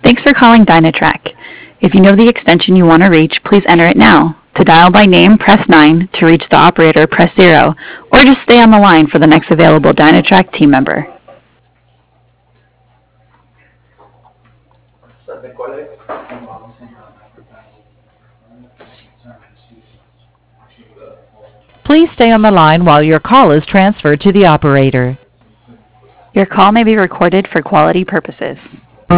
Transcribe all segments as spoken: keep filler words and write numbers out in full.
Thanks for calling Dynatrack. If you know the extension you want to reach, please enter it now. To dial by name, press nine. To reach the operator, press zero. Or just stay on the line for the next available Dynatrack team member. Please stay on the line while your call is transferred to the operator. Your call may be recorded for quality purposes.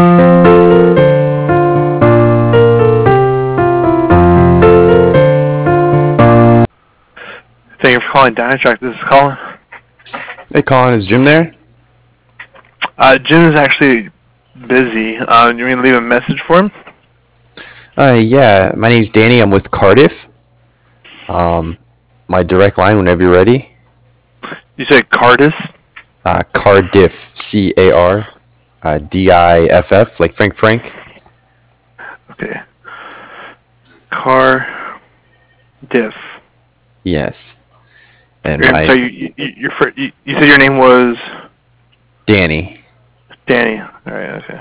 Thank you for calling Dynatrack. This is Colin. Hey, Colin, is Jim there? Uh, Jim is actually busy. Uh, you want to leave a message for him? Uh, yeah, my name's Danny. I'm with Cardiff. Um, my direct line whenever you're ready. You said Cardiff? Uh, Cardiff, C A R, uh, D I F F, like Frank Frank. Okay. Cardiff. Yes. And You're, my so you, you, you're, fir- you, you said your name was Danny. Danny. All right. Okay.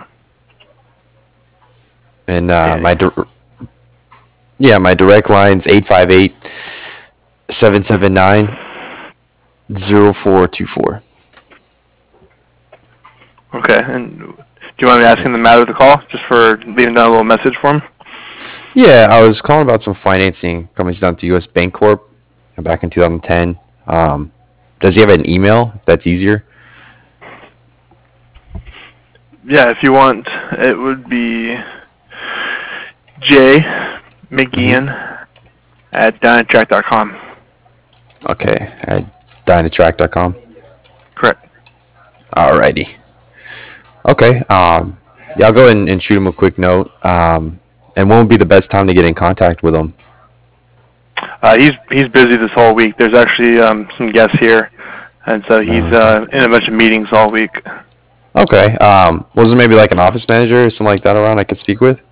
And uh, Danny. my di- yeah, my direct line's eight five eight, seven seven nine, zero four two four. Okay. And do you want me asking the matter of the call, just for leaving down a little message for him? Yeah, I was calling about some financing coming down to U S Bancorp back in two thousand ten. Um, does he have an email? If that's easier. Yeah, if you want, it would be J McGeehan at Dynatrack dot com. Okay, at Dynatrack dot com. Correct. Alrighty. Okay. Um, yeah, I'll go ahead and, and shoot him a quick note. Um, and when would be the best time to get in contact with him? Uh, he's he's busy this whole week. There's actually um, some guests here, and so he's uh, in a bunch of meetings all week. Okay. Um, was there maybe like an office manager or something like that around I could speak with?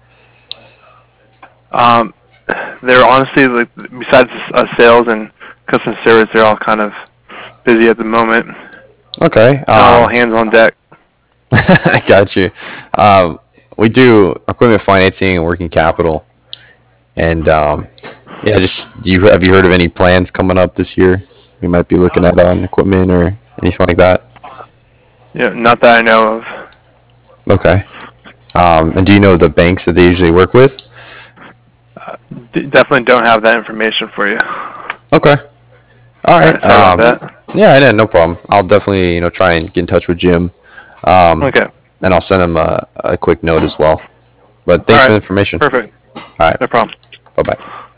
Um, they're honestly, like, besides uh, sales and customer service, they're all kind of busy at the moment. Okay. Um, all hands on deck. I got you. Um, we do equipment financing and working capital, and um, yeah, just you have you heard of any plans coming up this year? We might be looking at on equipment or anything like that. Yeah, not that I know of. Okay. Um, and do you know the banks that they usually work with? Uh, d- definitely don't have that information for you. Okay. All right. All right, sorry um, about that. Yeah, yeah, no problem. I'll definitely, you know, try and get in touch with Jim. Um, Okay. And I'll send him a, a quick note as well. But thanks All for the right. information. Perfect. All right. No problem. Bye bye.